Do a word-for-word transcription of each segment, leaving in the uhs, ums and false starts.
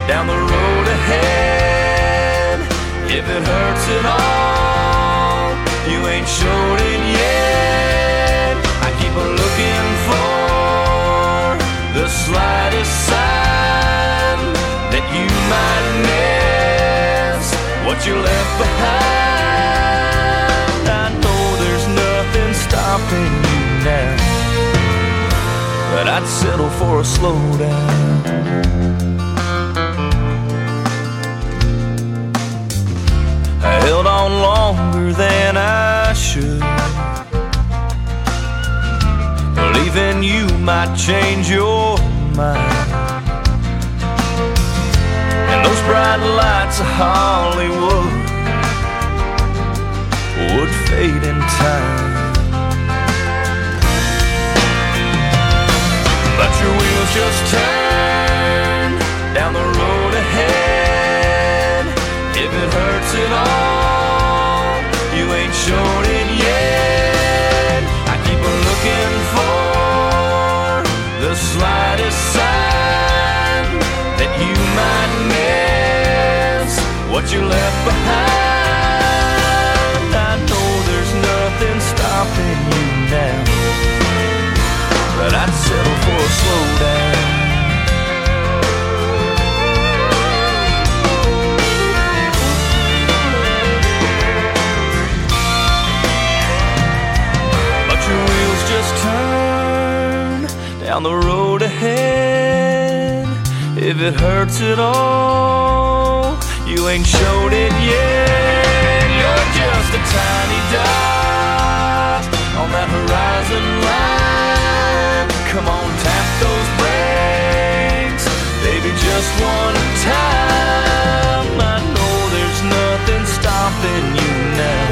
down the road ahead. If it hurts at all, you ain't showed it yet. I keep looking for the slightest sign that you might miss what you left behind. I know there's nothing stopping you now, but I'd settle for a slowdown. I held on longer than I should, believing you might change your mind. And those bright lights of Hollywood would fade in time. But your wheels just turn down the road ahead. If it hurts at all, you ain't shown it yet. I keep looking for the slightest sign that you might miss what you left behind. I know there's nothing stopping you now, but I'd settle for a slowdown. But your wheels just turn down the road ahead. If it hurts at all, you ain't showed it yet. You're just a tiny dot on that horizon line. Come on, tap those brakes, baby, just one time. I know there's nothing stopping you now.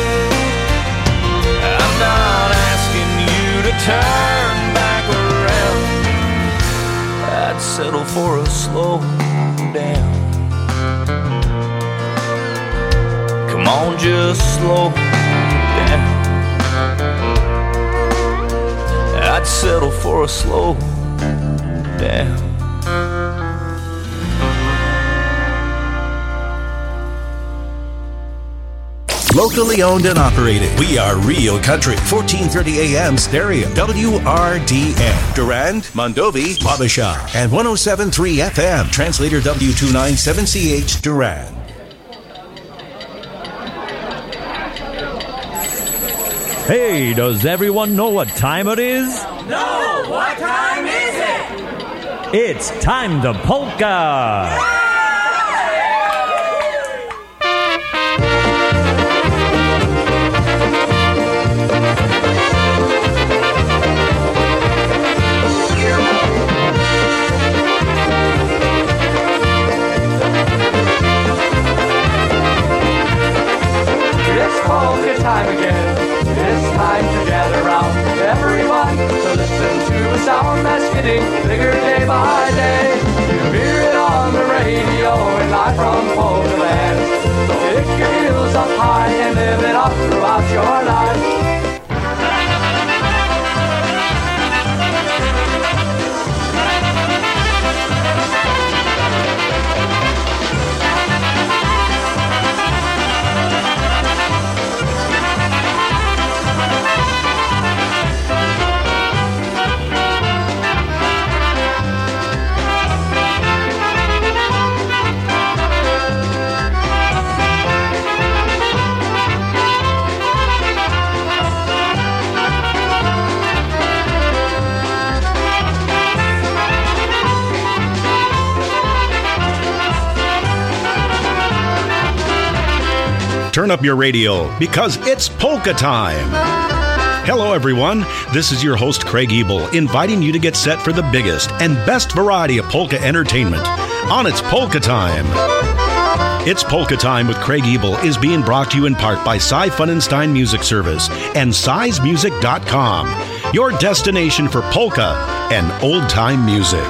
I'm not asking you to turn back around. I'd settle for a slow down. Come on, just slow down. I'd settle for a slow down. Locally owned and operated. We are Real Country. fourteen thirty A M stereo. W R D N. Durand, Mondovi, Wabasha. And one oh seven point three F M. Translator W two ninety-seven C H Durand. Hey, does everyone know what time it is? No! What time is it? It's time to polka! It's polka time again. It's time to gather round, everyone, to listen to a sound that's getting bigger day by day. You hear it on the radio and live from Polka Land. So pick your heels up high and live it up throughout your life. Turn up your radio because it's polka time. Hello, everyone. This is your host, Craig Ebel, inviting you to get set for the biggest and best variety of polka entertainment on It's Polka Time. It's Polka Time with Craig Ebel is being brought to you in part by Cy Funenstein Music Service and size music dot com, your destination for polka and old-time music.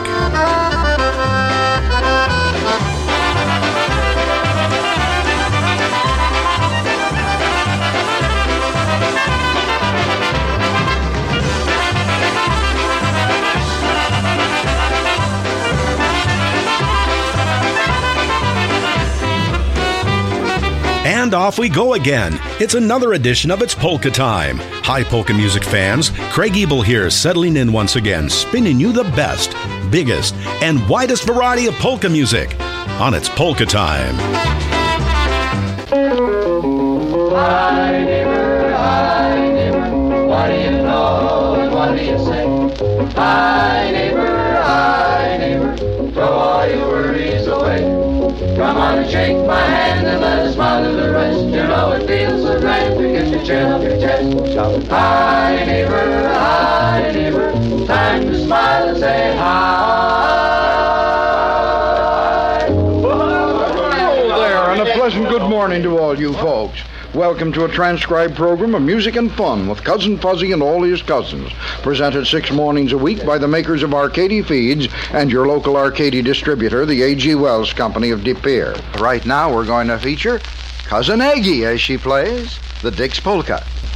And off we go again. It's another edition of It's Polka Time. Hi, polka music fans. Craig Ebel here, settling in once again, spinning you the best, biggest, and widest variety of polka music on It's Polka Time. Hi, neighbor, hi, neighbor, what do you know and what do you say? Hi, neighbor, hi, neighbor, throw all your worries away. Come on and shake my hand and let us smile the rest. You know it feels so great to get the chill off your chest. Shout, hi, neighbor, hi, neighbor, time to smile and say hi. Hello there, and a pleasant good morning to all you folks. Welcome to a transcribed program of music and fun with Cousin Fuzzy and all his cousins. Presented six mornings a week by the makers of Arcady Feeds and your local Arcady distributor, the A G Wells Company of De Pere. Right now we're going to feature Cousin Aggie as she plays the Dix Polka.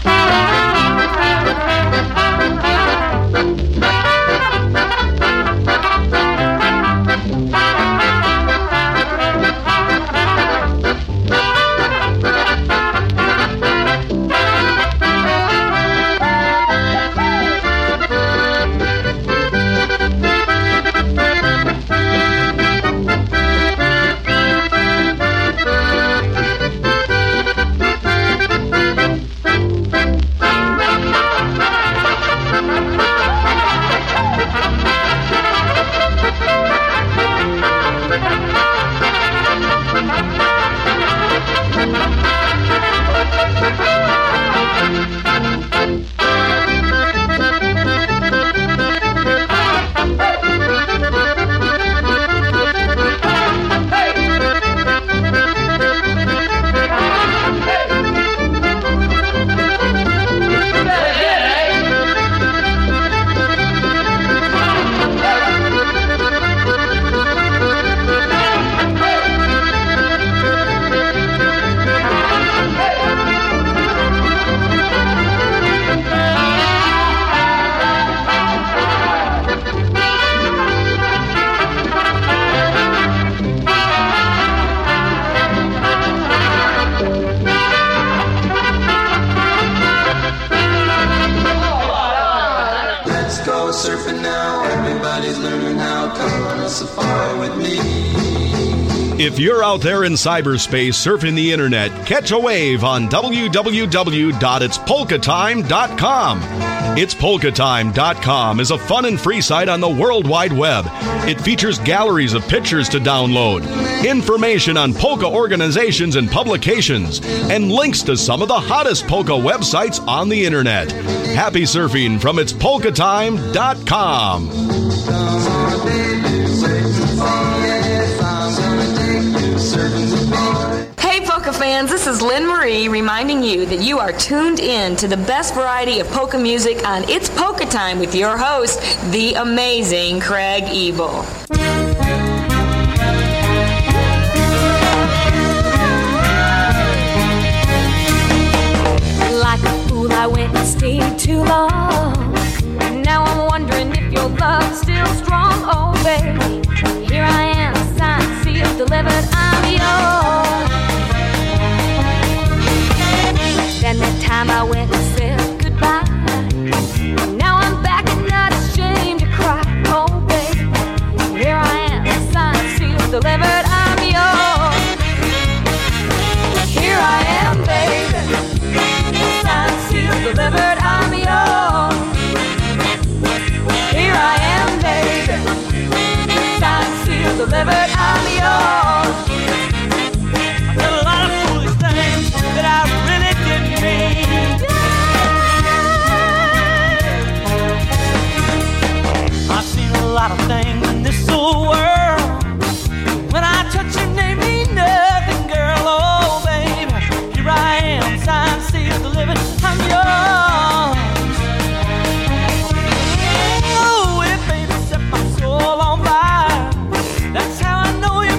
If you're out there in cyberspace surfing the internet, catch a wave on w w w dot its polka time dot com. It's polka time dot com is a fun and free site on the World Wide Web. It features galleries of pictures to download, information on polka organizations and publications, and links to some of the hottest polka websites on the internet. Happy surfing from its polka time dot com. Hey polka fans, this is Lynn Marie reminding you that you are tuned in to the best variety of polka music on It's Polka Time with your host, the amazing Craig Ebel. Like a fool I went and stayed too long. Now I'm wondering if your love's still strong. Oh baby, here I am, signed, sealed, delivered, I'm yours. Then that time I went and said goodbye. Now I'm back and not ashamed to cry. Oh baby, here I am, signed, sealed, delivered, I'm yours. Here I am, baby, signed, sealed, delivered, I'm yours. Here I am, baby, signed, sealed, delivered, I'm yours. I did a lot of foolish things that I really didn't mean. I've seen a lot of things in this old world. When I touch your name, mean nothing, girl. Oh, baby, here I am, signed, sealed, delivered, I'm yours. Oh, it baby set my soul on fire. That's how I know you.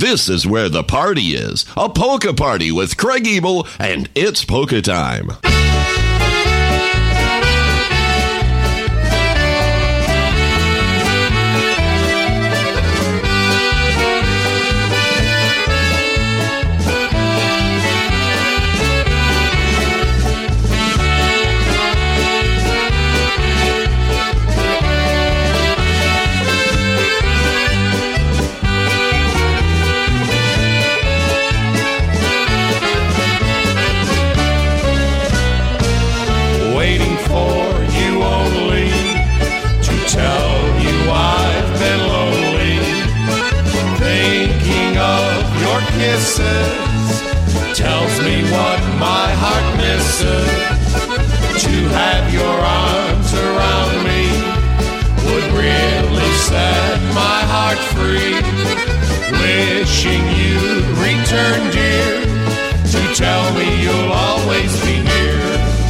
This is where the party is. A polka party with Craig Ebel, and it's polka time. Tells me what my heart misses. To have your arms around me would really set my heart free. Wishing you'd return, dear, to tell me you'll always be near.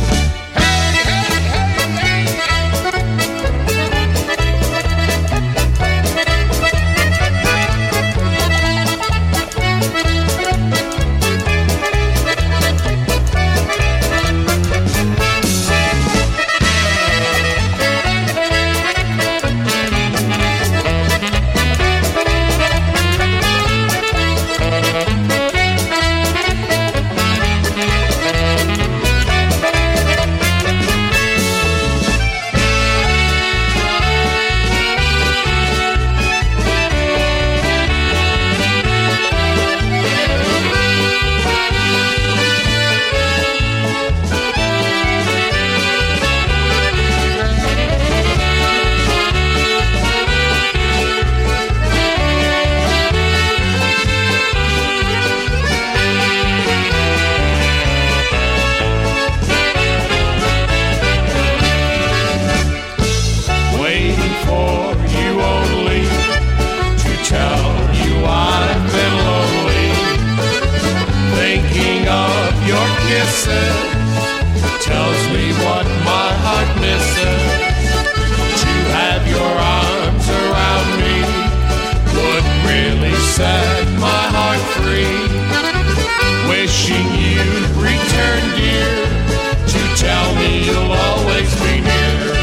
Tells me what my heart misses. To have your arms around me would really set my heart free. Wishing you'd return, dear, to tell me you'll always be near.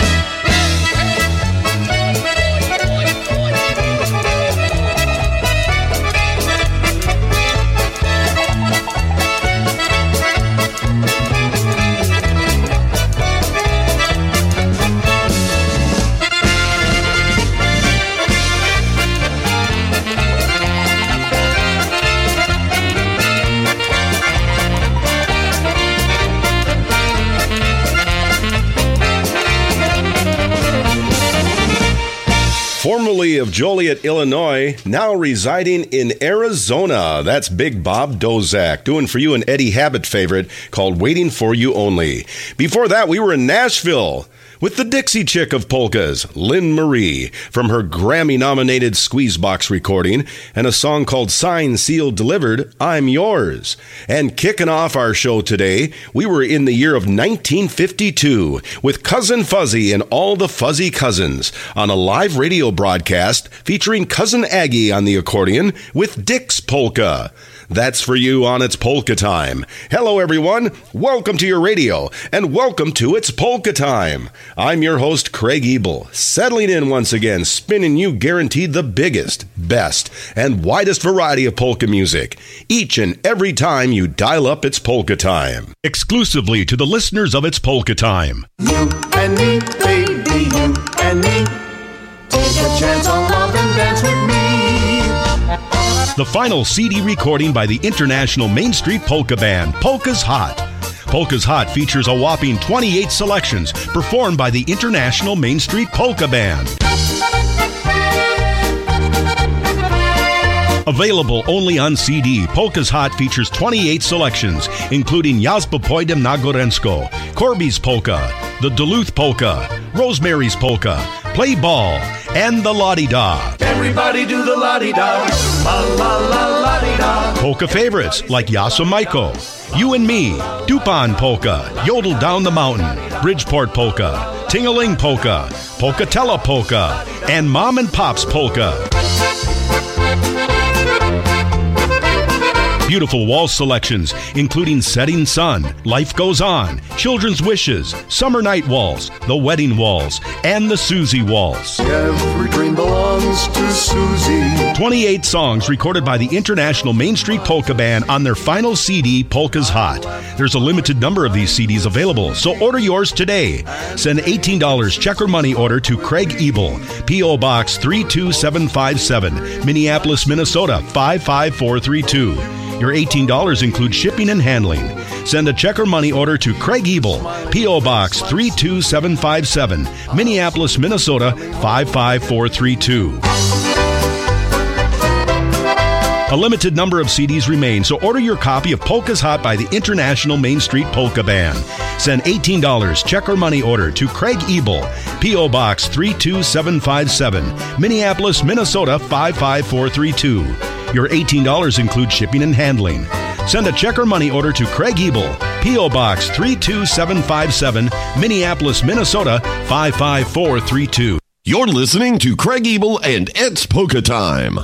Formerly of Joliet, Illinois, now residing in Arizona. That's Big Bob Dozak, doing for you an Eddie Habit favorite called Waiting for You Only. Before that, we were in Nashville with the Dixie Chick of polkas, Lynn Marie, from her Grammy-nominated Squeezebox recording, and a song called Signed, Sealed, Delivered, I'm Yours. And kicking off our show today, we were in the year of nineteen fifty-two with Cousin Fuzzy and all the Fuzzy Cousins on a live radio broadcast featuring Cousin Aggie on the accordion with Dick's Polka. That's for you on It's Polka Time. Hello, everyone. Welcome to your radio, and welcome to It's Polka Time. I'm your host, Craig Ebel, settling in once again, spinning you guaranteed the biggest, best, and widest variety of polka music, each and every time you dial up It's Polka Time. Exclusively to the listeners of It's Polka Time. You and me, baby, you and me. Take a chance on love and dance with me. The final C D recording by the International Main Street Polka Band, Polka's Hot. Polka's Hot features a whopping twenty-eight selections performed by the International Main Street Polka Band. Available only on C D, Polka's Hot features twenty-eight selections, including Jazba Pojdem na Gorensko, Corby's Polka, the Duluth Polka, Rosemary's Polka, Play Ball, and the La-Di-Da. Everybody do the la-di-da, la la la la-di-da. Polka favorites like Yasa Maiko, You and Me, Dupan Polka, Yodel Down the Mountain, Bridgeport Polka, Ting-a-Ling Polka, Polkatella Polka, and Mom and Pop's Polka. Beautiful wall selections, including Setting Sun, Life Goes On, Children's Wishes, Summer Night Walls, The Wedding Walls, and the Susie Walls. Every dream belongs to Susie. twenty-eight songs recorded by the International Main Street Polka Band on their final C D, Polka's Hot. There's a limited number of these C Ds available, so order yours today. Send eighteen dollars check or money order to Craig Ebel, P O. Box three two seven five seven, Minneapolis, Minnesota five five four three two. Your eighteen dollars includes shipping and handling. Send a check or money order to Craig Ebel, P O. Box three two seven five seven, Minneapolis, Minnesota five five four three two. A limited number of C Ds remain, so order your copy of Polka's Hot by the International Main Street Polka Band. Send eighteen dollars check or money order to Craig Ebel, P O. Box three two seven five seven, Minneapolis, Minnesota five five four three two. Your eighteen dollars includes shipping and handling. Send a check or money order to Craig Ebel, P O. Box three two seven five seven, Minneapolis, Minnesota five five four three two. You're listening to Craig Ebel and It's Polka Time.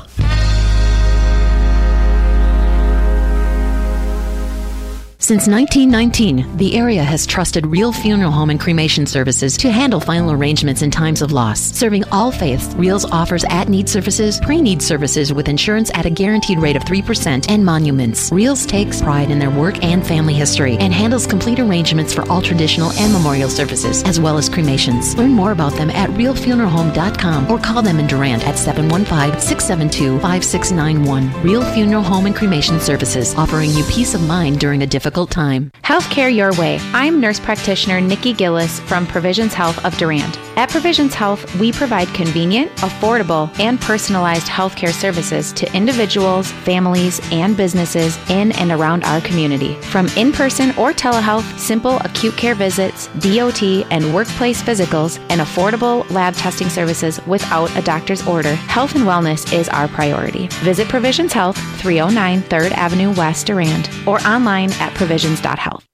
Since nineteen nineteen, the area has trusted Real Funeral Home and Cremation Services to handle final arrangements in times of loss. Serving all faiths, Reals offers at-need services, pre-need services with insurance at a guaranteed rate of three percent, and monuments. Reals takes pride in their work and family history and handles complete arrangements for all traditional and memorial services, as well as cremations. Learn more about them at real funeral home dot com or call them in Durant at seven one five, six seven two, five six nine one. Real Funeral Home and Cremation Services, offering you peace of mind during a difficult time. Healthcare your way. I'm nurse practitioner Nikki Gillis from Provisions Health of Durand. At Provisions Health, we provide convenient, affordable, and personalized healthcare services to individuals, families, and businesses in and around our community. From in-person or telehealth, simple acute care visits, D O T, and workplace physicals, and affordable lab testing services without a doctor's order, health and wellness is our priority. Visit Provisions Health, three oh nine third Avenue West, Durand, or online at provisions dot health.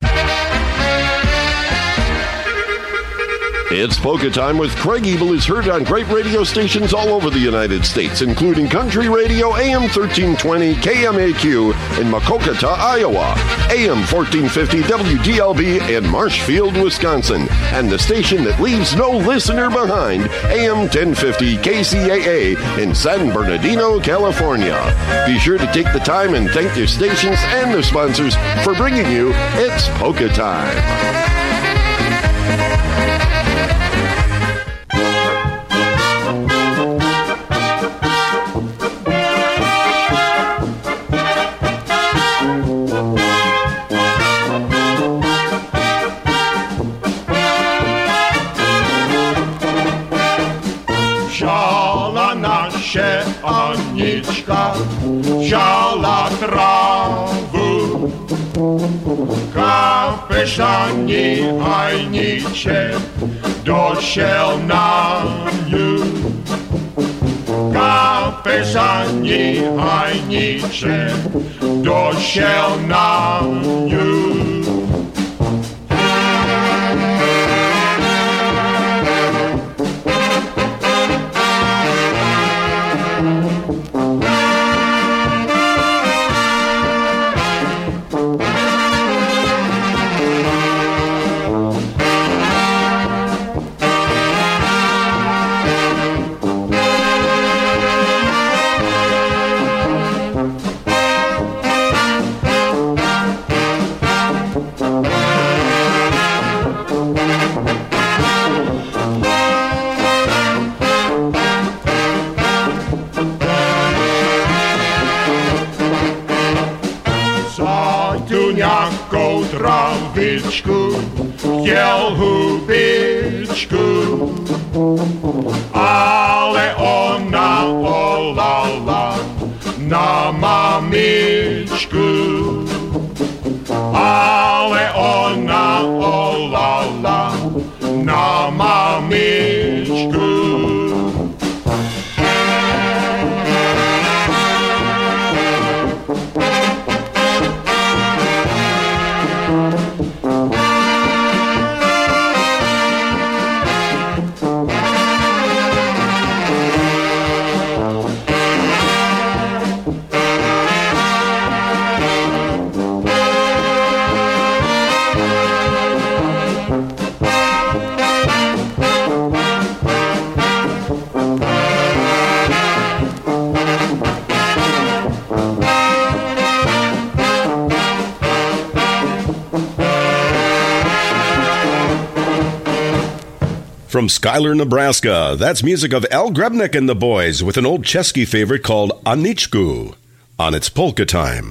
It's Polka Time with Craig Ebel is heard on great radio stations all over the United States, including Country Radio A M thirteen twenty K M A Q in Makokata, Iowa, A M fourteen fifty W D L B in Marshfield, Wisconsin, and the station that leaves no listener behind, A M ten fifty K C A A in San Bernardino, California. Be sure to take the time and thank your stations and their sponsors for bringing you It's Polka Time. Się Aniczka wzięła trawę, kapeszani Anicie dosiał na niu. Kapeszani Anicie dosiał na niu. Trawiczku, chciał hubiczku, ale ona olala na mamiczku, ale ona olala na mamiczku. From Schuyler, Nebraska, that's music of Al Grebnick and the Boys with an old Chesky favorite called Anichku on It's Polka Time.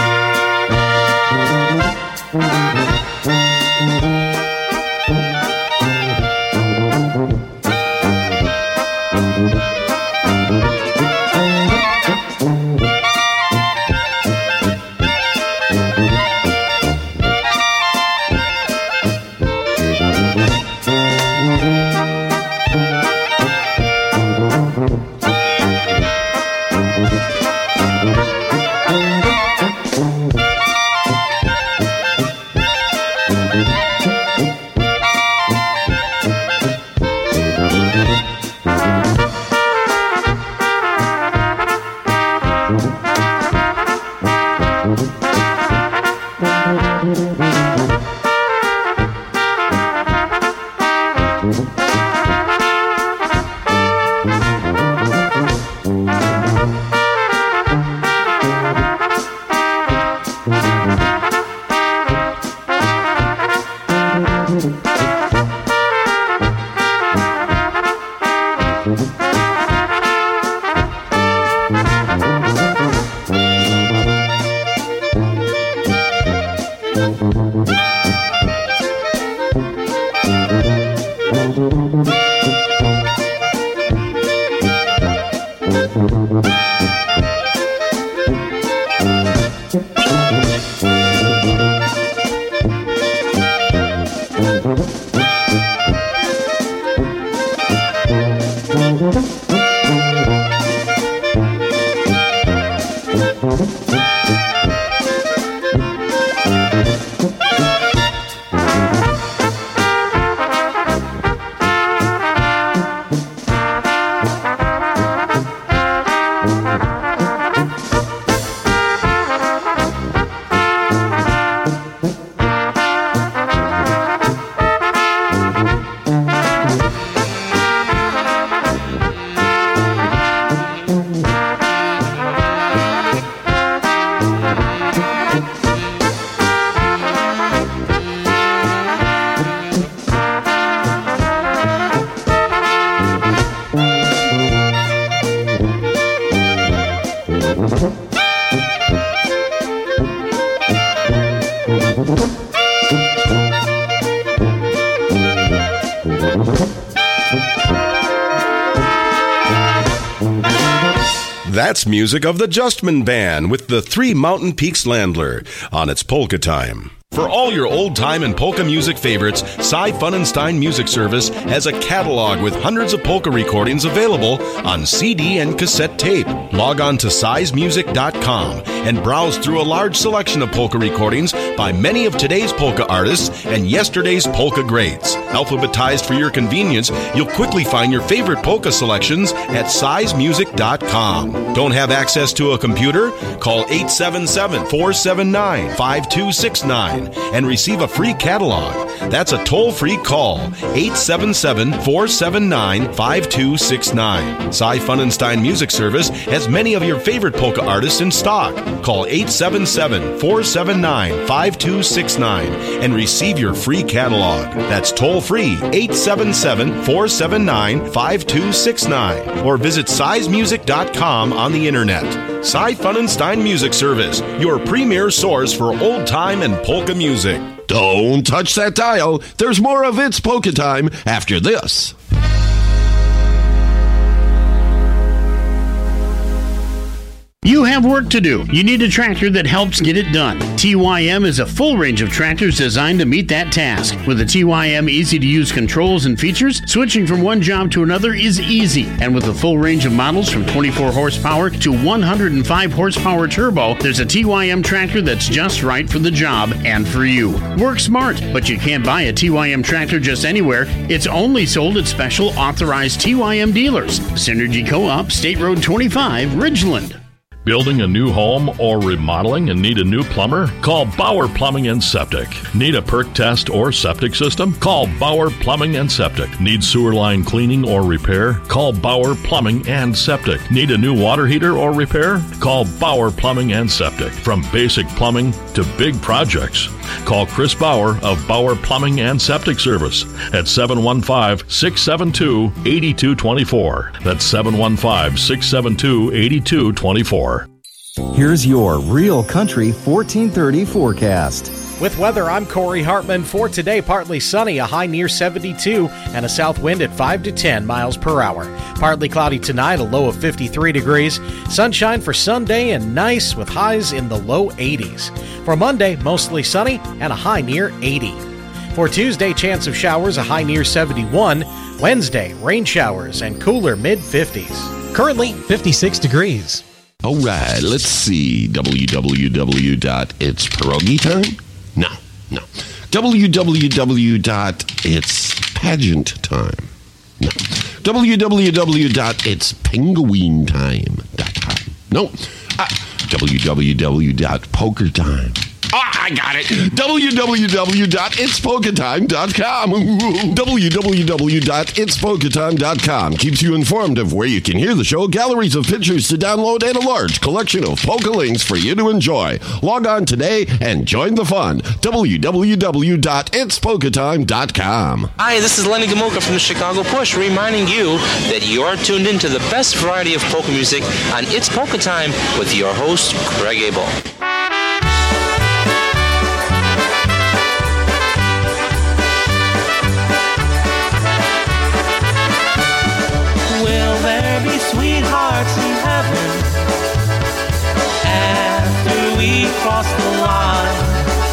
That's music of the Justman Band with the Three Mountain Peaks Landler on It's Polka Time. For all your old-time and polka music favorites, Cy Funenstein Music Service has a catalog with hundreds of polka recordings available on C D and cassette tape. Log on to size music dot com and browse through a large selection of polka recordings by many of today's polka artists and yesterday's polka greats. Alphabetized for your convenience, you'll quickly find your favorite polka selections at size music dot com. Don't have access to a computer? Call eight seven seven, four seven nine, five two six nine and receive a free catalog. That's a toll-free call, eight seven seven, four seven nine, five two six nine. Cy Funenstein Music Service has many of your favorite polka artists in stock. Call eight seven seven, four seven nine, five two six nine and receive your free catalog. That's toll-free, eight seven seven, four seven nine, five two six nine, or visit size music dot com on the internet. Cy Funenstein Music Service, your premier source for old-time and polka music. Don't touch that dial. There's more of It's Polka Time after this. You have work to do. You need a tractor that helps get it done. T Y M is a full range of tractors designed to meet that task. With the T Y M easy-to-use controls and features, switching from one job to another is easy. And with a full range of models from twenty-four horsepower to one hundred five horsepower turbo, there's a T Y M tractor that's just right for the job and for you. Work smart, but you can't buy a T Y M tractor just anywhere. It's only sold at special authorized T Y M dealers. Synergy Co-op, State Road twenty-five, Ridgeland. Building a new home or remodeling and need a new plumber? Call Bauer Plumbing and Septic. Need a perk test or septic system? Call Bauer Plumbing and Septic. Need sewer line cleaning or repair? Call Bauer Plumbing and Septic. Need a new water heater or repair? Call Bauer Plumbing and Septic. From basic plumbing to big projects, Call Chris Bauer of Bauer Plumbing and Septic Service at seven one five, six seven two, eight two two four. That's seven one five, six seven two, eight two two four. Here's your Real Country fourteen thirty forecast. With weather, I'm Corey Hartman. For today, partly sunny, a high near seventy-two, and a south wind at five to ten miles per hour. Partly cloudy tonight, a low of fifty-three degrees. Sunshine for Sunday and nice with highs in the low eighties. For Monday, mostly sunny and a high near eighty. For Tuesday, chance of showers, a high near seventy-one. Wednesday, rain showers and cooler mid-fifties. Currently, fifty-six degrees. All right, let's see. w w w dot its pierogi time? No, no. w w w dot its pageant time? No. w w w dot its penguin time dot com? No. Uh, w w w dot poker time. Ah, I got it. w w w dot its polka time dot com. w w w dot its polka time dot com keeps you informed of where you can hear the show, galleries of pictures to download, and a large collection of polka links for you to enjoy. Log on today and join the fun. w w w dot its polka time dot com. Hi, this is Lenny Gomulka from the Chicago Push, reminding you that you're tuned into the best variety of polka music on It's Polka Time with your host, Craig Abel. Be sweethearts in heaven after we cross the line.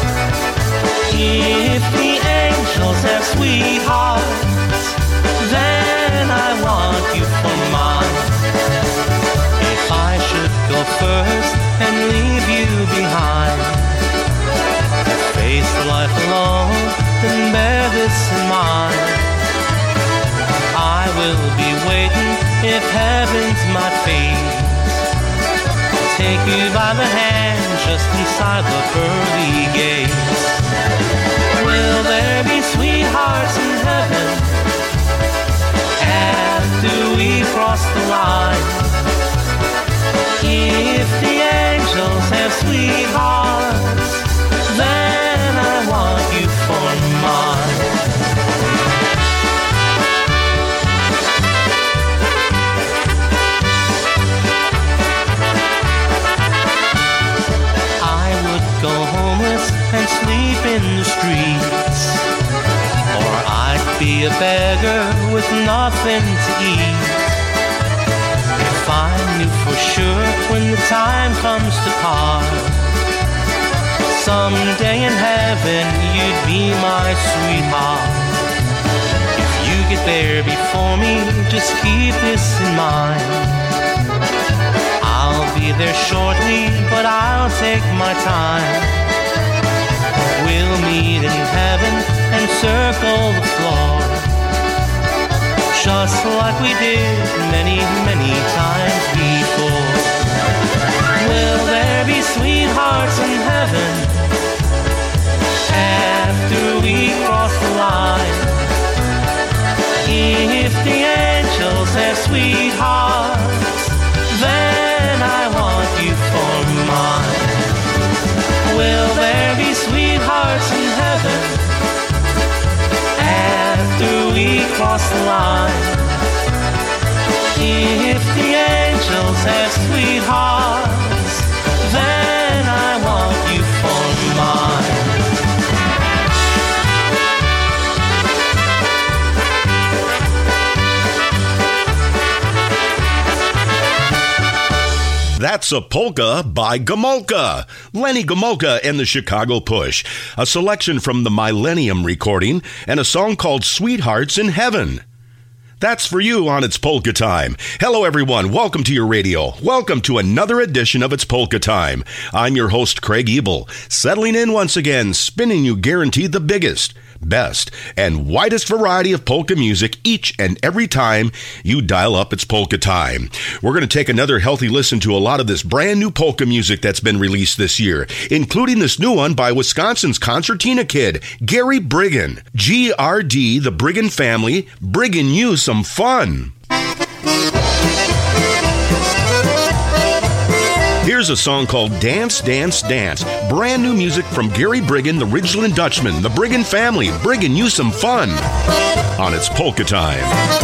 If the angels have sweethearts, then I want you for mine. If I should go first and leave you behind, to face life alone and bear this in mind, I will be waiting if heaven's my fate. Take you by the hand just inside the pearly gates. Will there be sweethearts in heaven after we cross the line? If the angels have sweethearts, then I want you for mine. Go homeless and sleep in the streets, or I'd be a beggar with nothing to eat. If I knew for sure when the time comes to part, someday in heaven you'd be my sweetheart. If you get there before me, just keep this in mind. I'll be there shortly, but I'll take my time. We'll meet in heaven and circle the floor, just like we did many, many times before. Will there be sweethearts in heaven after we cross the line? If the angels have sweethearts, then I want you for mine. Will there be sweethearts in heaven after we cross the line? If the angels have sweethearts, then I want you for mine. That's a polka by Gomulka. Lenny Gomulka and the Chicago Push. A selection from the Millennium recording and a song called Sweethearts in Heaven. That's for you on It's Polka Time. Hello, everyone. Welcome to your radio. Welcome to another edition of It's Polka Time. I'm your host, Craig Ebel, settling in once again, spinning you guaranteed the biggest, best, and widest variety of polka music each and every time you dial up It's Polka Time. We're going to take another healthy listen to a lot of this brand new polka music that's been released this year, including this new one by Wisconsin's concertina kid, Gary Briggen. G R D, the Briggen family, Briggen you some fun. Here's a song called Dance, Dance, Dance. Brand new music from Gary Briggan, the Ridgeland Dutchman, the Briggan family, bringing you some fun on It's Polka Time.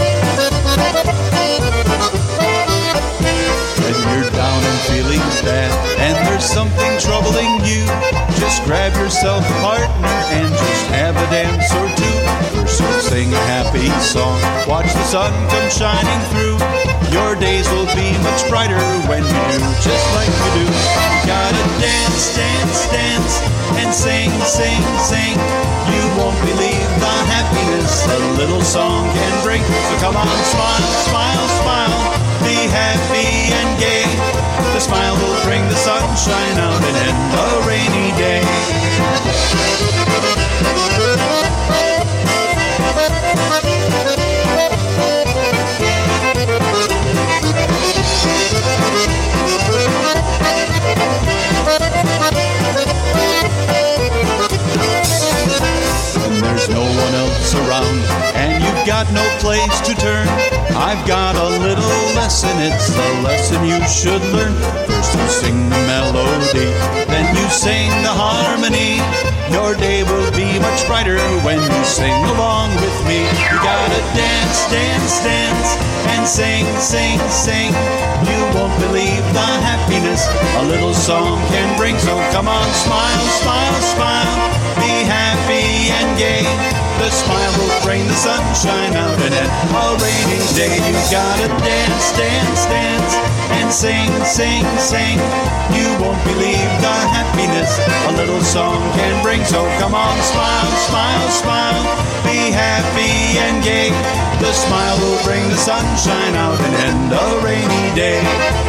When you're down and feeling bad and there's something troubling you, just grab yourself a partner and just have a dance or two. First you'll sing a happy song, watch the sun come shining through. Your days will be much brighter when you do just like you do. You gotta dance, dance, dance, and sing, sing, sing. You won't believe the happiness a little song can bring. So come on, smile, smile, smile, be happy and gay. The smile will bring the sunshine out and end a rainy day. When there's no one else around and you've got no place to turn, I've got a little lesson, it's a lesson you should learn. First you sing the melody, then you sing the harmony. Your day will be much brighter when you sing along with me. You gotta dance, dance, dance, and sing, sing, sing. You won't believe the happiness a little song can bring. So come on, smile, smile, smile, be happy and gay. The smile will bring the sunshine out and at a rainy day. You gotta dance, dance, dance, and sing, sing, sing. You won't believe the happiness a little song can bring. So come on, smile, smile, smile, be happy and gay. The smile will bring the sunshine out and end a rainy day.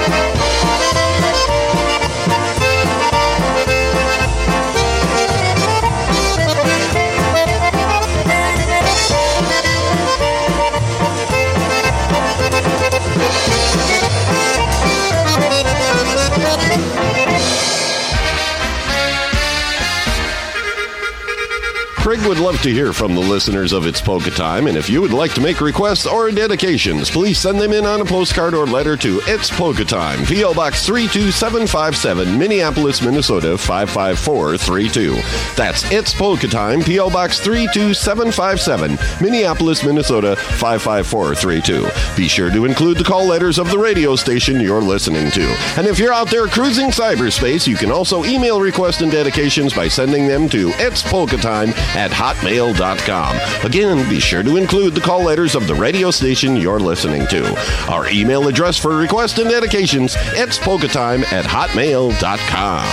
Craig would love to hear from the listeners of It's Polka Time, and if you would like to make requests or dedications, please send them in on a postcard or letter to It's Polka Time, P O Box three two seven five seven, Minneapolis, Minnesota five five four three two. That's It's Polka Time, P O Box three two seven five seven, Minneapolis, Minnesota five five four three two. Be sure to include the call letters of the radio station you're listening to. And if you're out there cruising cyberspace, you can also email requests and dedications by sending them to It's Polka Time at hotmail dot com. Again, be sure to include the call letters of the radio station you're listening to. Our email address for requests and dedications, it's polka time at hotmail dot com.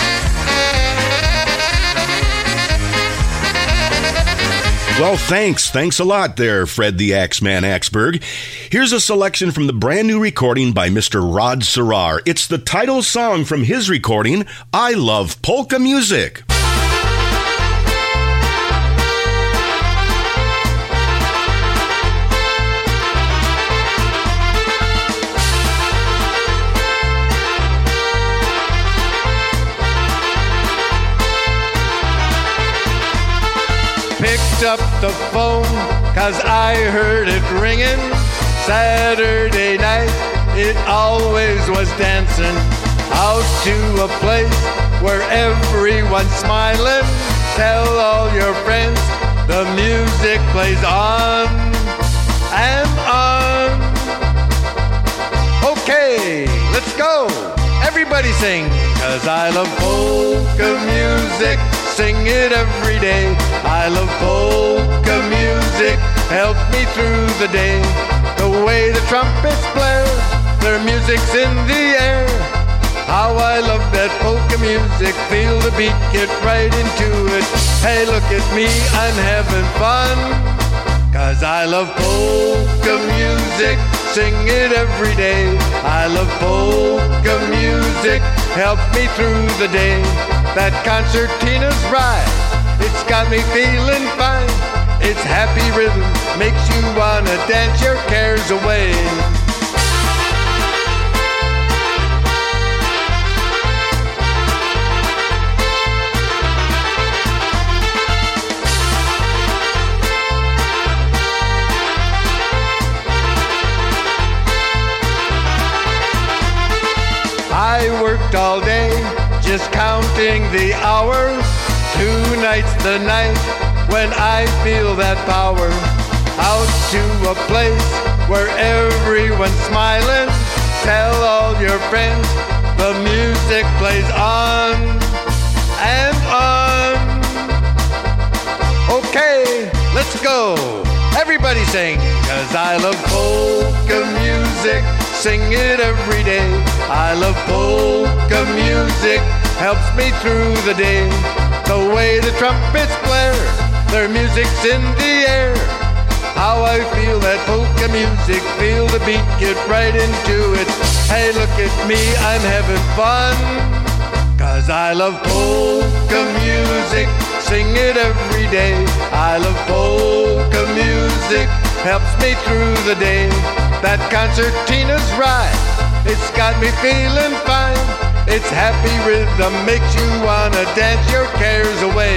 Well, thanks. Thanks a lot there, Fred the Axeman Axberg. Here's a selection from the brand new recording by Mister Rod Serrar. It's the title song from his recording, I Love Polka Music. Picked up the phone, cause I heard it ringing. Saturday night, it always was dancing. Out to a place where everyone's smiling. Tell all your friends, the music plays on and on. Okay, let's go. Everybody sing, cause I love polka music. Sing it every day. I love polka music. Help me through the day. The way the trumpets blare, their music's in the air. How I love that polka music. Feel the beat, get right into it. Hey, look at me, I'm having fun. Cause I love polka music. Sing it every day. I love polka music. Help me through the day. That concertina's right. It's got me feeling fine. It's happy rhythm. Makes you wanna dance your cares away. I worked all day, just counting the hours. Tonight's the night when I feel that power. Out to a place where everyone's smiling. Tell all your friends the music plays on and on. Okay, let's go. Everybody sing, 'cause I love polka music. Sing it every day. I love polka music. Helps me through the day. The way the trumpets blare, their music's in the air. How I feel that polka music. Feel the beat, get right into it. Hey, look at me, I'm having fun. 'Cause I love polka music. Sing it every day. I love polka music. Helps me through the day. That concertina's right. It's got me feeling fine. It's happy rhythm. Makes you wanna dance your cares away.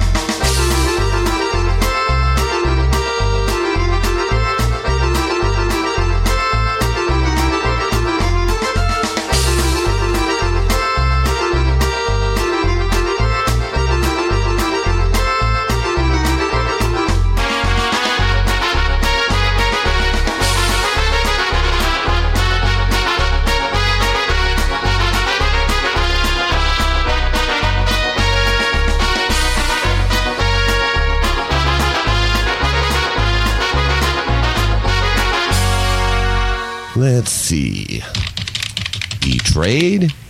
Let's see. E-Trade,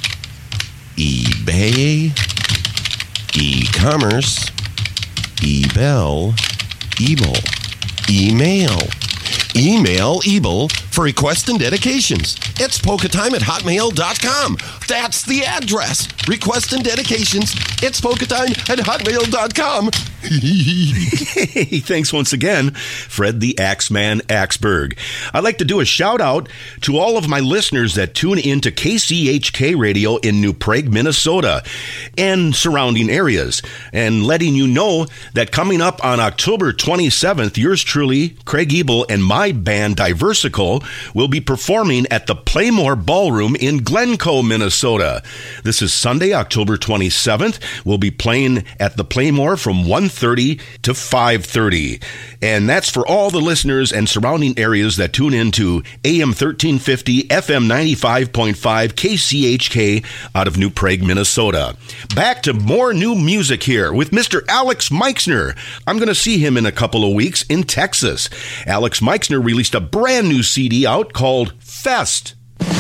eBay, e-commerce, eBell, Ebel, email. Email Ebel for requests and dedications. It's polka time at hotmail dot com. That's the address. Requests and dedications. It's polka time at hotmail dot com. Hey, thanks once again, Fred the Axeman Axberg. I'd like to do a shout out to all of my listeners that tune in to K C H K Radio in New Prague, Minnesota and surrounding areas, and letting you know that coming up on October twenty-seventh, yours truly, Craig Ebel, and my band Diversical will be performing at the Playmore Ballroom in Glencoe, Minnesota. This is Sunday, October twenty-seventh. We'll be playing at the Playmore from one thirty to five thirty. And that's for all the listeners and surrounding areas that tune in to A M thirteen fifty, F M ninety-five point five, K C H K out of New Prague, Minnesota. Back to more new music here with Mister Alex Meixner. I'm going to see him in a couple of weeks in Texas. Alex Meixner released a brand new C D out called Fest.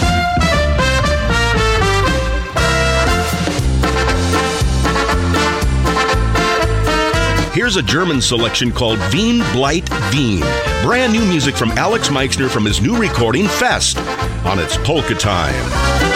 Here's a German selection called Wien Blight Wien. Brand new music from Alex Meixner from his new recording Fest on It's Polka Time.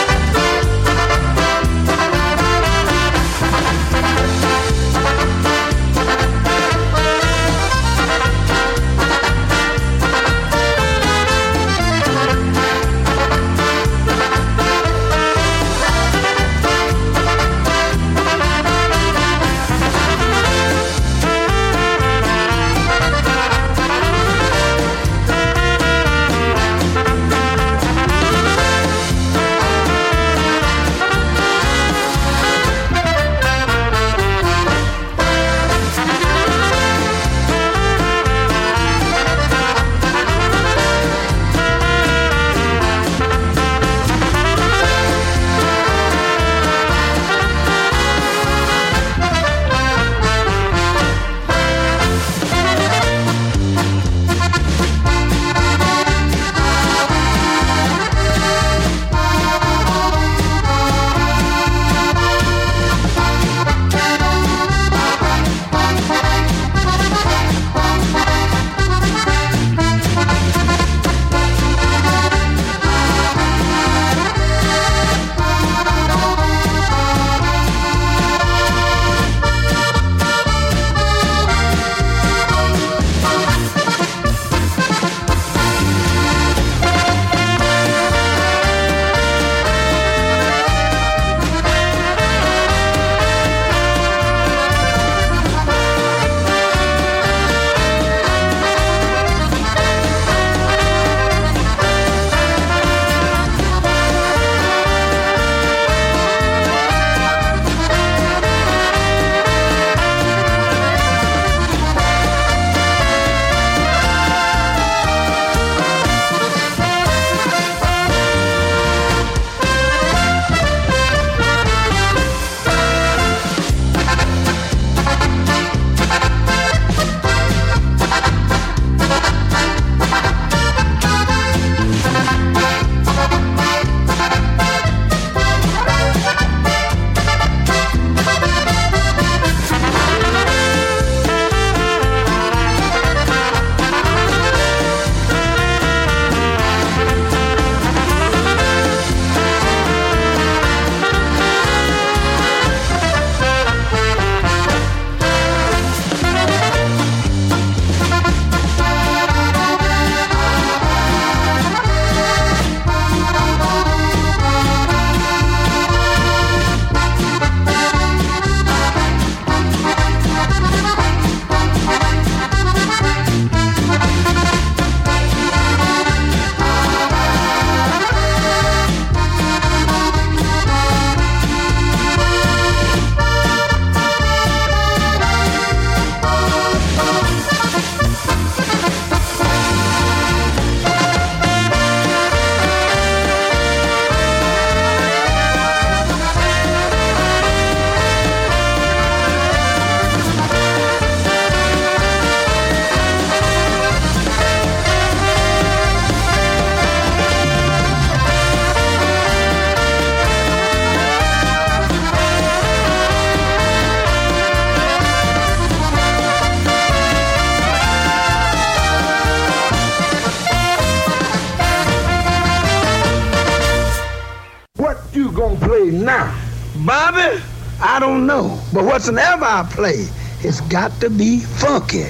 gonna play now? Bobby? I don't know. But whatsoever I play, it's got to be funky.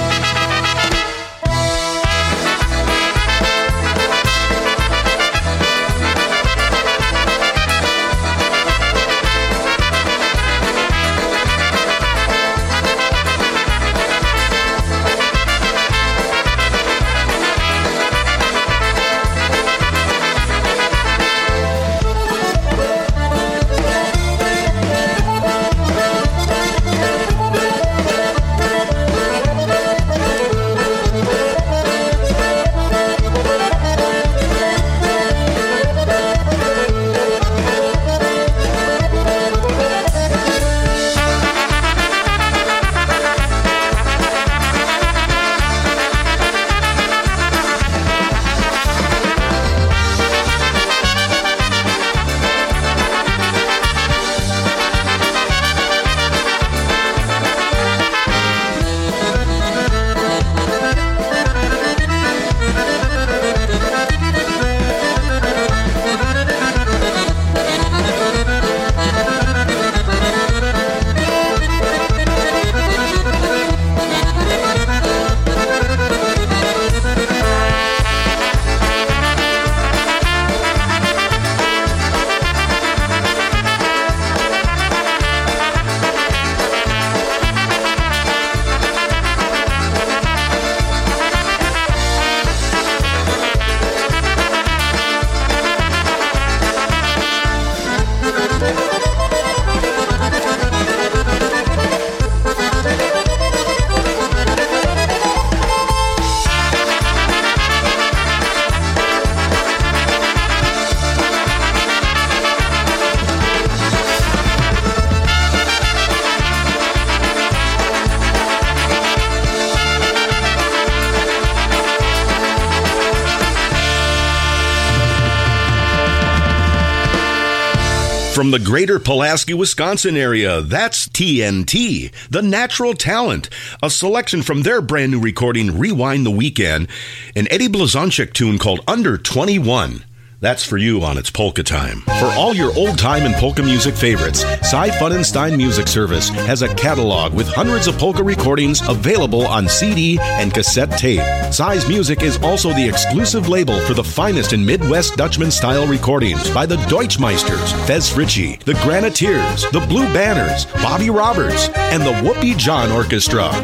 From the greater Pulaski, Wisconsin area, that's T N T, The Natural Talent, a selection from their brand new recording, Rewind the Weekend, an Eddie Blazonczyk tune called Under twenty-one. That's for you on It's Polka Time. For all your old-time and polka music favorites, Cy Funenstein Music Service has a catalog with hundreds of polka recordings available on C D and cassette tape. Cy's Music is also the exclusive label for the finest in Midwest Dutchman-style recordings by the Deutschmeisters, Fez Fritchie, the Graniteers, the Blue Banners, Bobby Roberts, and the Whoopie John Orchestra.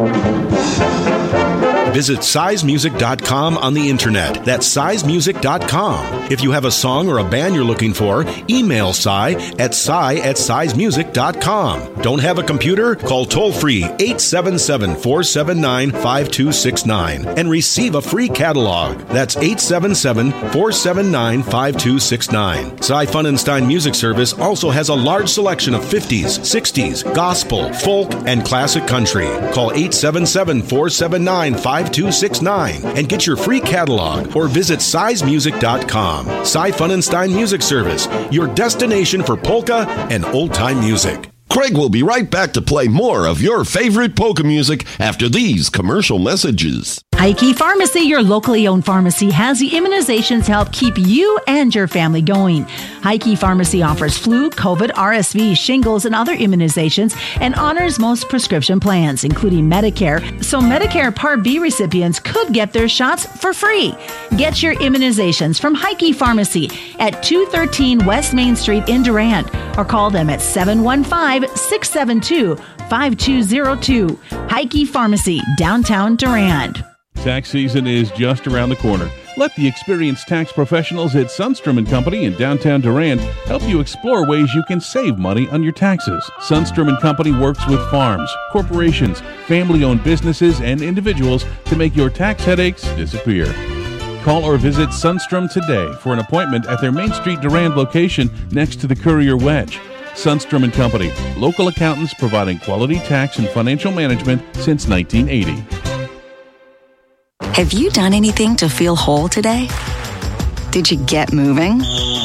Visit size music dot com on the internet. That's size music dot com. If you have a song or a band you're looking for, email Cy at cy at size music dot com. Don't have a computer? Call toll-free eight seven seven, four seven nine, five two six nine and receive a free catalog. That's eight seven seven, four seven nine, five two six nine. Cy Funenstein Music Service also has a large selection of fifties, sixties, gospel, folk, and classic country. Call eight seven seven, four seven nine, five two six nine and get your free catalog or visit size music dot com. Cy Funenstein Music Service, your destination for polka and old-time music. Craig will be right back to play more of your favorite polka music after these commercial messages. Heike Pharmacy, your locally owned pharmacy, has the immunizations to help keep you and your family going. Heike Pharmacy offers flu, COVID, R S V, shingles, and other immunizations and honors most prescription plans, including Medicare, so Medicare Part B recipients could get their shots for free. Get your immunizations from Heike Pharmacy at two thirteen West Main Street in Durand or call them at seven one five, six seven two, five two zero two. Heike Pharmacy, downtown Durand. Tax season is just around the corner. Let the experienced tax professionals at Sundstrom and Company in downtown Durand help you explore ways you can save money on your taxes. Sundstrom and Company works with farms, corporations, family-owned businesses, and individuals to make your tax headaches disappear. Call or visit Sundstrom today for an appointment at their Main Street Durand location next to the Courier Wedge. Sundstrom and Company, local accountants providing quality tax and financial management since nineteen eighty. Have you done anything to feel whole today? Did you get moving?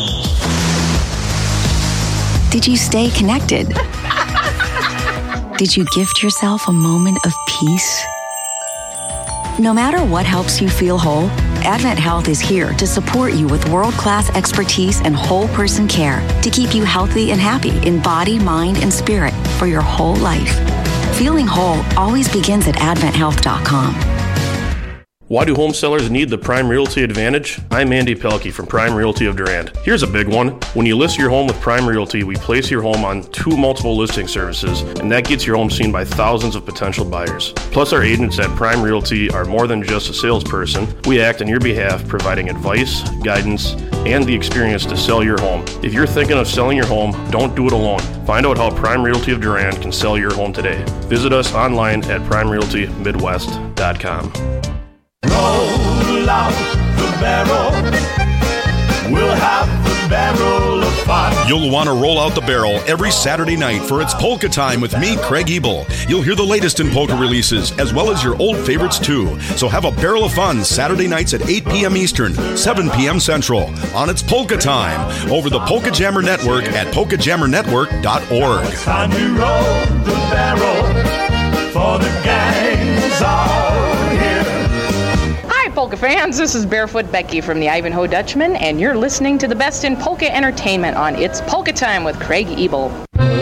Did you stay connected? Did you gift yourself a moment of peace? No matter what helps you feel whole, Advent Health is here to support you with world-class expertise and whole person care to keep you healthy and happy in body, mind, and spirit for your whole life. Feeling whole always begins at advent health dot com. Why do home sellers need the Prime Realty Advantage? I'm Andy Pelkey from Prime Realty of Durand. Here's a big one. When you list your home with Prime Realty, we place your home on two multiple listing services, and that gets your home seen by thousands of potential buyers. Plus, our agents at Prime Realty are more than just a salesperson. We act on your behalf, providing advice, guidance, and the experience to sell your home. If you're thinking of selling your home, don't do it alone. Find out how Prime Realty of Durand can sell your home today. Visit us online at prime realty midwest dot com. Roll out the barrel. We'll have the barrel of fun. You'll want to roll out the barrel every Saturday night for It's Polka Time with me, Craig Ebel. You'll hear the latest in polka releases, as well as your old favorites too. So have a barrel of fun Saturday nights at eight p.m. Eastern, seven p.m. Central on It's Polka Time over the Polka Jammer Network at polka jammer network dot org. It's time we roll the barrel for the gangs all here. Hi, polka fans. This is Barefoot Becky from the Ivanhoe Dutchman, and you're listening to the best in polka entertainment on It's Polka Time with Craig Ebel.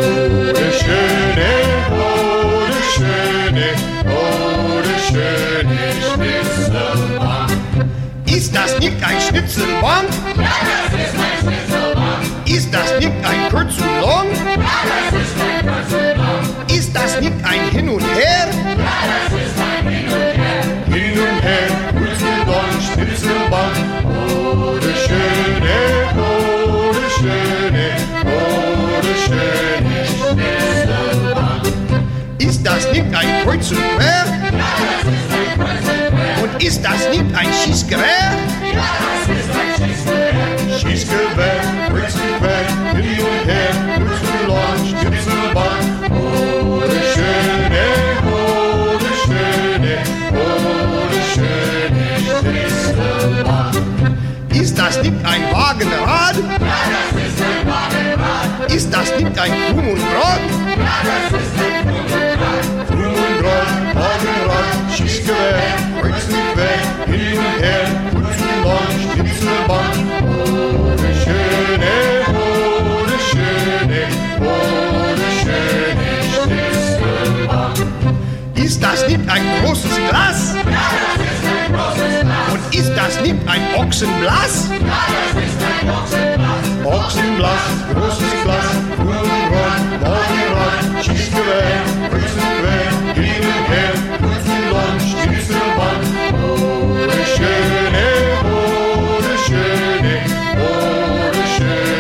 Ist das nicht ein Schnitzelbank? Ja, das ist mein Schnitzelbank. Ist das nicht ein Kurz und Long? Ja, das ist ein Kurz und Long. Ist das nicht ein Hin und Her? Ja, das ist ein Hin und Her. Hin und Her, Kurz und Long, Schnitzelbank. Oh, der schöne, oh, der schöne, oh, der schöne Schnitzelbank. Ist das nicht ein Kreuz und Quer? Ja, das ist ein Kreuz und Quer. Und ist das nicht ein Schießgewehr? Ja, das ist ein Schießgewehr. Schießgewehr, Kreuz und Quer, hin und her, Kurz und Long, Schnitzelbank. Oh, der schöne, oh, der schöne, oh, der schöne Schnitzelbank. Ist das nicht ein Wagenrad? Ja, das ist ein Wagenrad. Ist das nicht ein Krumm und Brot? Ja, das ist ein Krumm und Brot. Krumm und Brot, Wagenrad, Schießgewehr, Kreuz und Quer, hin und her, Kurz und Long, Schnitzelbank. Oh, der schöne, oh, der schöne, oh, der schöne Schnitzelbank. Ist das nicht ein großes Glas? Ja, das ist ein großes Glas. Und ist das nicht ein Ochsenblass? Ja, das ist ein Ochsenblass. Ochsenblass, großes Glas, Krumm und Brot, Wagenrad, Schießgewehr, Kreuz und Quer, hin und her, Kurz und Long, Schnitzelbank. Oh, der schöne, oh, der schöne, oh, der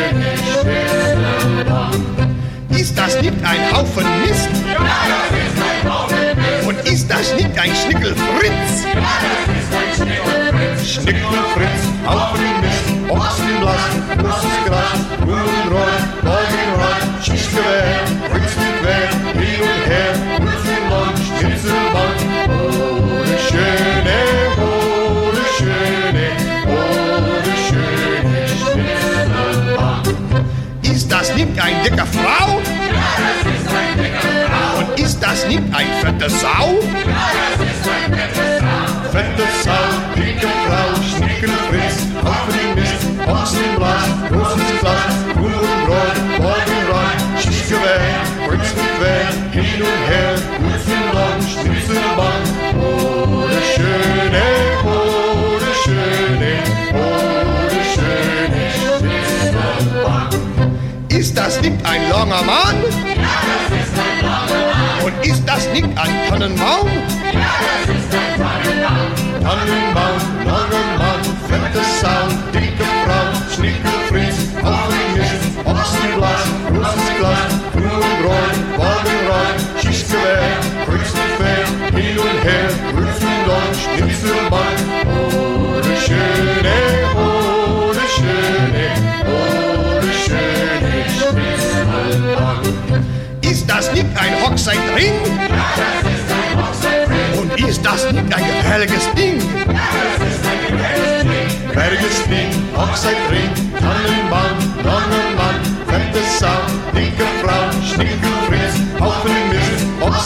schöne Schnitzelbank. Ist das nicht ein Haufen Mist? Ja, das ist ein Haufen Mist. Und ist das nicht ein Schnickelfritz? Ja, das ist ein Schnickelfritz. Schnickelfritz, Haufen Mist, Ochsenblass, großes Gras, Krumm und Rot, Wagenrad, Schießgewehr, Kreuz und Quer, hin und her, Kurz und Long, Schnitzelbank. Oh, der schöne, oh, der schöne, oh, der schöne Schnitzelbank. Ist das nicht ein dicker Frau? Ja, das ist ein dicker Frau. Und ist das nicht ein fette Sau? Ja, das ist ein fette Sau. Fette Sau, dicke Frau, Schnickelfritz, Haufen Mist, Ochsenblass, großes Glas, Krumm und Brot, Wagenrad, Schießgewehr, Kreuz und Quer, hin und her, Kurz und Long, Schnitzelbank. Oh, der schöne, oh, der schöne, oh, der schöne Schnitzelbank. Ist das nicht ein langer Mann? Ja, das ist ein langer Mann. Und ist das nicht ein Tannenbaum? Ja, das ist ein Tannenbaum. Tannenbaum, langer Mann, fette Sau, dicke Frau, Schnickelfritz, Haufen Mist, Ochsenblass, großes Glas, Krumm und Brot, Wagenrad, Schießgewehr, Kreuz und Quer, hin und her, Kurz und Long, Schnitzelbank. Oh, der schöne, oh, der schöne, oh, der schöne Schnitzelbank. Ist das nicht ein Hochzeitring? Ja, das ist ein Hochzeitring. Und ist das nicht ein gefährliches Ding? Ja, das ist ein gefährliches Ding. Gefährliches Ding, Hochzeitring, Tannenbaum, langer Mann, fette Sau, dicke Frau, Schnickelfritz, Haufen Mist, Ochsenblass,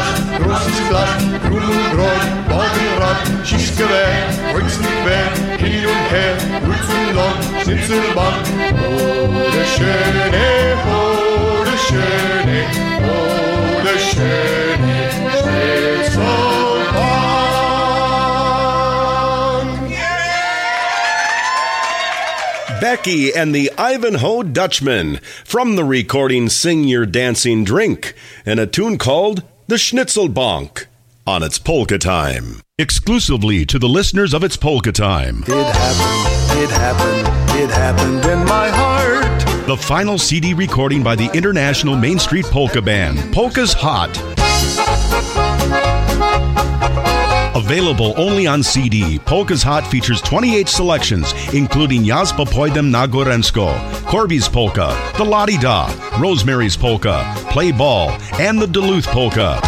großes Glas, Krumelbrot, Badenrad, Schießgewehr, Holzenquer, hin und her, Wurzeln, Schnitzelbank. Oh, der schöne, oh, der schöne, oh, der schöne Schnitzelbank. Becky and the Ivanhoe Dutchman from the recording Sing Your Dancing Drink and a tune called The Schnitzelbank on It's Polka Time. Exclusively to the listeners of It's Polka Time. It happened, it happened, it happened in my heart. The final C D recording by the International Main Street Polka Band, Polka's Hot. Available only on C D, Polka's Hot features twenty-eight selections, including Ja z Popojdem na Gorensko, Corby's Polka, the Lottie Da, Rosemary's Polka, Play Ball, and the Duluth Polka.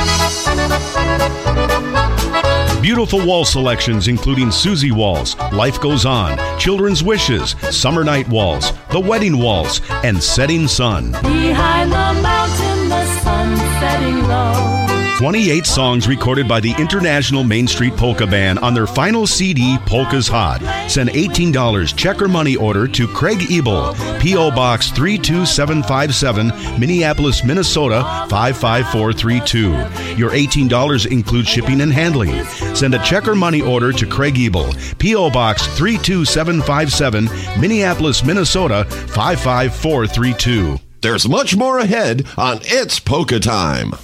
Beautiful wall selections including Susie Waltz, Life Goes On, Children's Wishes, Summer Night Waltz, The Wedding Waltz, and Setting Sun. Behind the mountain, the sun setting low. twenty-eight songs recorded by the International Main Street Polka Band on their final C D, Polka's Hot. Send eighteen dollars check or money order to Craig Ebel, P O. Box three two seven five seven, Minneapolis, Minnesota five five four three two. Your eighteen dollars includes shipping and handling. Send a check or money order to Craig Ebel, P O. Box three two seven five seven, Minneapolis, Minnesota five five four three two. There's much more ahead on It's Polka Time.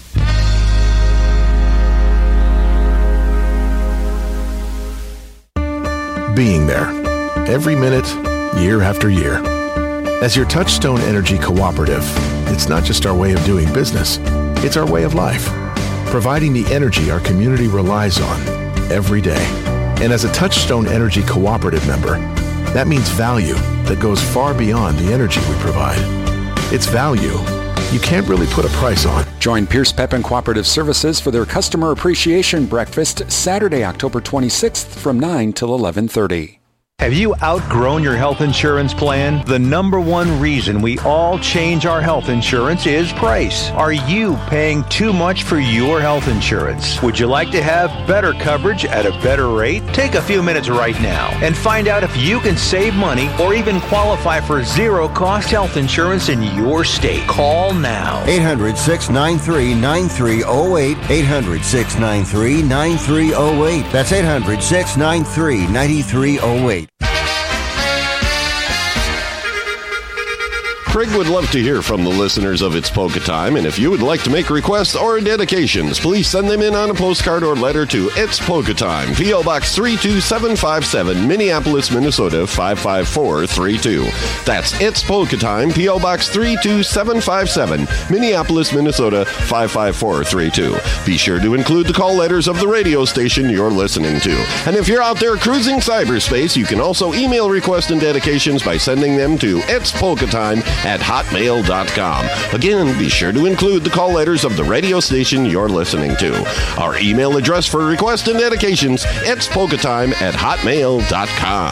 Being there, every minute, year after year. As your Touchstone Energy Cooperative, it's not just our way of doing business, it's our way of life, providing the energy our community relies on every day. And as a Touchstone Energy Cooperative member, that means value that goes far beyond the energy we provide. It's value you can't really put a price on. Join Pierce Pepin Cooperative Services for their Customer Appreciation Breakfast Saturday, October twenty-sixth from nine till eleven thirty. Have you outgrown your health insurance plan? The number one reason we all change our health insurance is price. Are you paying too much for your health insurance? Would you like to have better coverage at a better rate? Take a few minutes right now and find out if you can save money or even qualify for zero-cost health insurance in your state. Call now. eight hundred, six nine three, nine three zero eight. eight hundred, six nine three, nine three zero eight. That's eight hundred, six nine three, nine three zero eight. Craig would love to hear from the listeners of It's Polka Time, and if you would like to make requests or dedications, please send them in on a postcard or letter to It's Polka Time, P O. Box three two seven five seven, Minneapolis, Minnesota five five four three two. That's It's Polka Time, P O. Box three two seven five seven, Minneapolis, Minnesota five five four three two. Be sure to include the call letters of the radio station you're listening to. And if you're out there cruising cyberspace, you can also email requests and dedications by sending them to It's Polka Time at hotmail dot com. Again, be sure to include the call letters of the radio station you're listening to. Our email address for requests and dedications, it's polka time at hotmail dot com.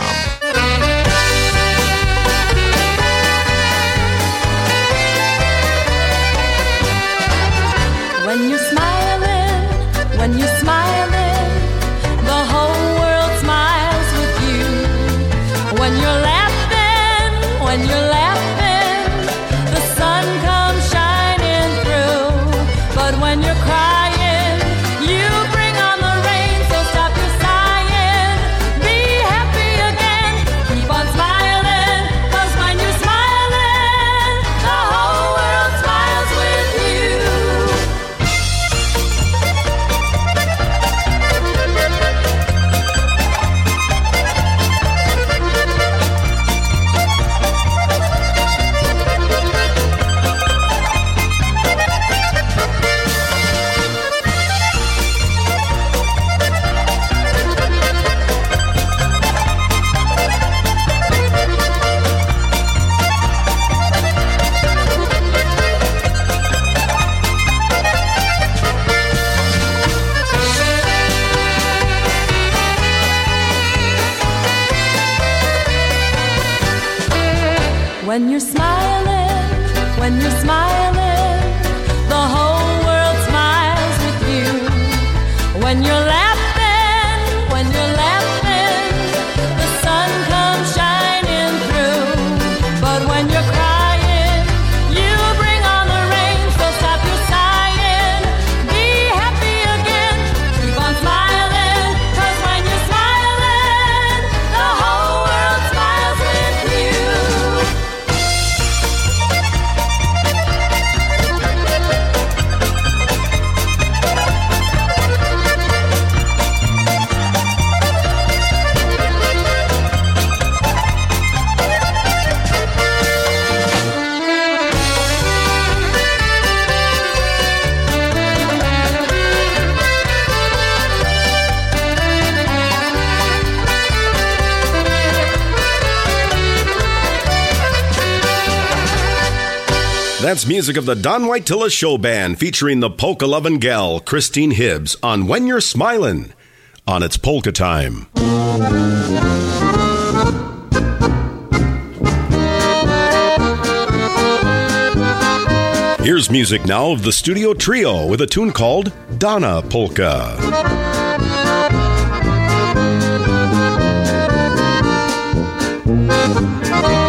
When you're smiling, when you're smiling, the whole world smiles with you. When you're laughing, when you're laughing, when you're crying, you bring on the rain, so stop your sighing. Be happy again, keep on smiling, 'cause when you're smiling, the whole world smiles with you. When you're smiling, when you're smiling, the whole world smiles with you. when you're laughing, when you're laughing, the sun comes shining through. But when you're crying, you bring on the rain, so stop your sighing. Be happy again, keep on smiling, 'cause when you're smiling, the whole world smiles with you. That's music of the Don Whitella Show Band featuring the polka lovin' gal Christine Hibbs on When You're Smilin' on It's Polka Time. Here's music now of the Studio Trio with a tune called Donna Polka. Thank you.